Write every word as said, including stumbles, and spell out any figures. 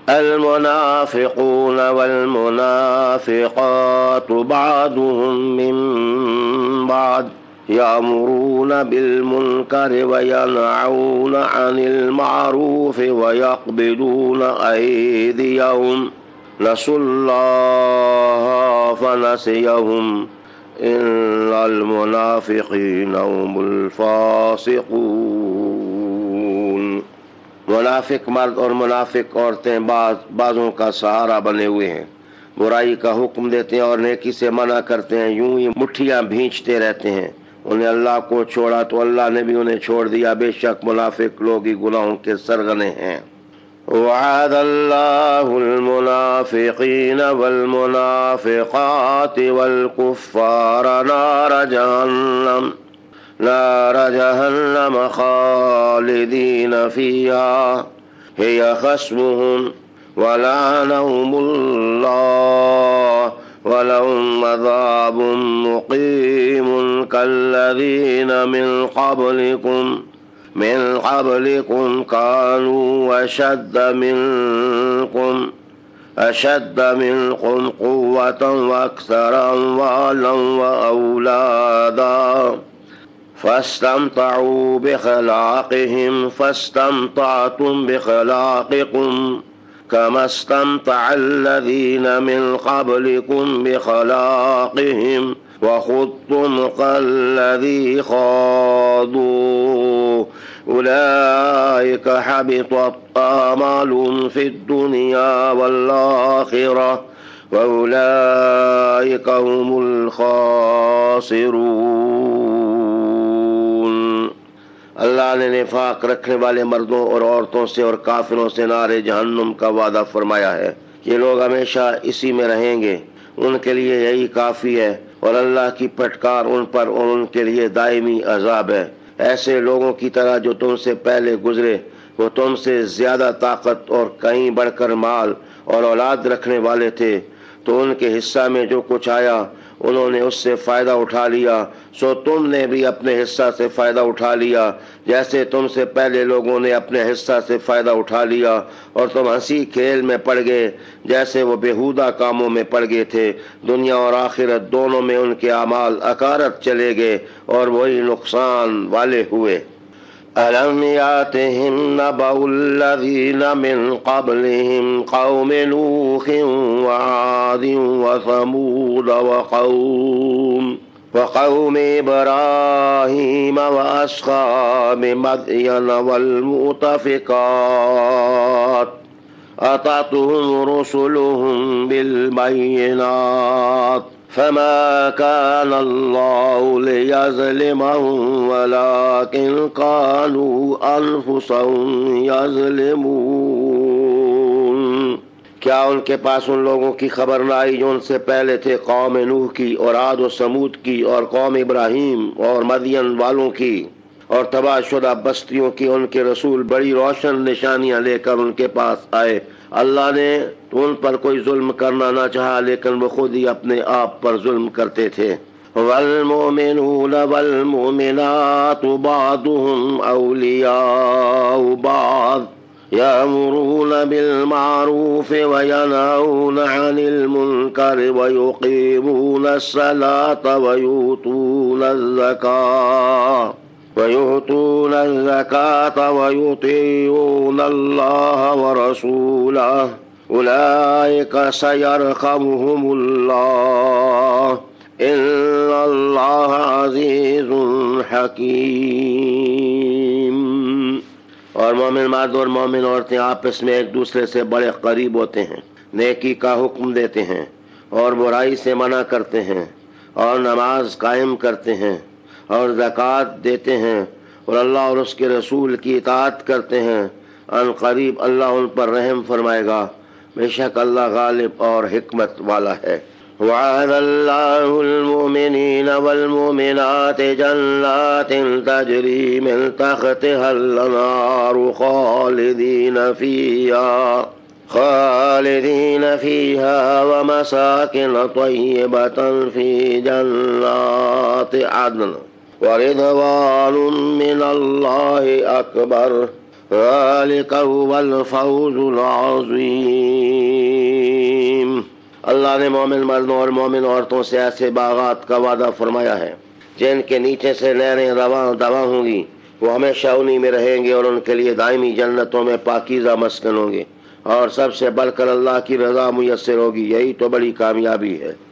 المنافقون والمنافقات بعضهم من بعض يأمرون بالمنكر وينهون عن المعروف ويقبضون أيديهم نسوا الله فنسيهم إن المنافقين هم الفاسقون۔ منافق مرد اور منافق عورتیں بعض بعضوں کا سہارا بنے ہوئے ہیں، برائی کا حکم دیتے ہیں اور نیکی سے منع کرتے ہیں، یوں ہی مٹھیاں بھینچتے رہتے ہیں۔ انہیں اللہ کو چھوڑا تو اللہ نے بھی انہیں چھوڑ دیا، بے شک منافق لوگ ہی گناہوں کے سرغنے ہیں۔ وعد اللہ المنافقین والمنافقات والکفار نار جہنم نار جہنم خالدین فیہا ہی حسبهم ولعنهم اللہ ولهم عذاب مقیم كالذین من قبلکم من قبلكم كانوا أشد منكم أشد منكم قوة وأكثر أموالا وأولادا فاستمتعوا بخلاقهم فاستمتعتم بخلاقكم كما استمتع الذين من قبلكم بخلاقهم وخضتم كالذي خاضوا أولئك حبطت أعمالهم في الدنيا والآخرة وأولئك هم الخاسرون۔ اللہ نے نفاق رکھنے والے مردوں اور عورتوں سے اور کافروں سے نار جہنم کا وعدہ فرمایا ہے۔ یہ لوگ ہمیشہ اسی میں رہیں گے، ان کے لیے یہی کافی ہے، اور اللہ کی پھٹکار ان پر اور ان کے لیے دائمی عذاب ہے۔ ایسے لوگوں کی طرح جو تم سے پہلے گزرے، وہ تم سے زیادہ طاقت اور کہیں بڑھ کر مال اور اولاد رکھنے والے تھے، تو ان کے حصہ میں جو کچھ آیا انہوں نے اس سے فائدہ اٹھا لیا، سو تم نے بھی اپنے حصہ سے فائدہ اٹھا لیا جیسے تم سے پہلے لوگوں نے اپنے حصہ سے فائدہ اٹھا لیا، اور تم ہنسی کھیل میں پڑ گئے جیسے وہ بےہودہ کاموں میں پڑ گئے تھے۔ دنیا اور آخرت دونوں میں ان کے اعمال اکارت چلے گئے اور وہی نقصان والے ہوئے۔ أَلَمْ يَأْتِهِمْ نَبَأُ الَّذِينَ مِنْ قَبْلِهِمْ قَوْمِ نُوحٍ وَعَادٍ وَثَمُودَ وَقَوْمِ وَقَوْمِ إِبْرَاهِيمَ وَأَصْحَابِ مَدْيَنَ وَالْمُؤْتَفِكَاتِ أَتَتْهُمْ رُسُلُهُم بِالْبَيِّنَاتِ فما كان الله ليظلمهم ولكن كانوا أنفسهم يظلمون۔ کیا ان کے پاس ان لوگوں کی خبر نہ آئی جو ان سے پہلے تھے، قوم نوح کی اور عاد و سمود کی اور قوم ابراہیم اور مدین والوں کی اور تباہ شدہ بستیوں کی؟ ان کے رسول بڑی روشن نشانیاں لے کر ان کے پاس آئے۔ اللہ نے تو ان پر کوئی ظلم کرنا نہ چاہا، لیکن وہ خود ہی اپنے آپ پر ظلم کرتے تھے۔ والمؤمنون والمؤمنات بعضهم أولياء بعض يأمرون بالمعروف وينهون عن المنكر ويقيمون الصلاة ويؤتون الزكاة ويؤتون الزكاة ويطيعون الله ورسوله أولئك سيرحمهم الله إن الله عزيز حكيم۔ اور مومن مرد اور مومن عورتیں آپس میں ایک دوسرے سے بڑے قریب ہوتے ہیں، نیکی کا حکم دیتے ہیں اور برائی سے منع کرتے ہیں، اور نماز قائم کرتے ہیں اور زکوٰۃ دیتے ہیں اور اللہ اور اس کے رسول کی اطاعت کرتے ہیں۔ ان قریب اللہ ان پر رحم فرمائے گا، بے شک اللہ غالب اور حکمت والا ہے۔ وعد اللہ المؤمنین والمؤمنات جنات تجری من تحتها الانہار خالدین فیہا خالدین فیہا ومساکن طیبۃ فی جنات عدن ورضوان من اللہ اکبر ذلك هو الفوز العظیم۔ اللہ نے مومن مردوں اور مومن عورتوں سے ایسے باغات کا وعدہ فرمایا ہے جن کے نیچے سے نہریں رواں دواں ہوں گی، وہ ہمیشہ انہی میں رہیں گے اور ان کے لیے دائمی جنتوں میں پاکیزہ مسکن ہوں گے، اور سب سے بڑھ کر اللہ کی رضا میسر ہوگی، یہی تو بڑی کامیابی ہے۔